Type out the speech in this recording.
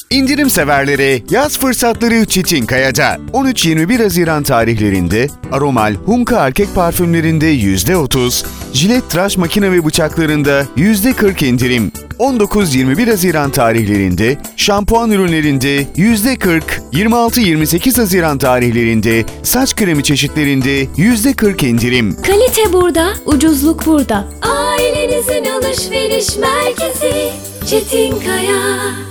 İndirim severlere yaz fırsatları Çetinkaya'da. 13-21 Haziran tarihlerinde Aromal Hunka erkek parfümlerinde %30, Jilet tıraş makine ve bıçaklarında %40 indirim. 19-21 Haziran tarihlerinde şampuan ürünlerinde %40, 26-28 Haziran tarihlerinde saç kremi çeşitlerinde %40 indirim. Kalite burada, ucuzluk burada. Ailenizin alışveriş merkezi Çetinkaya.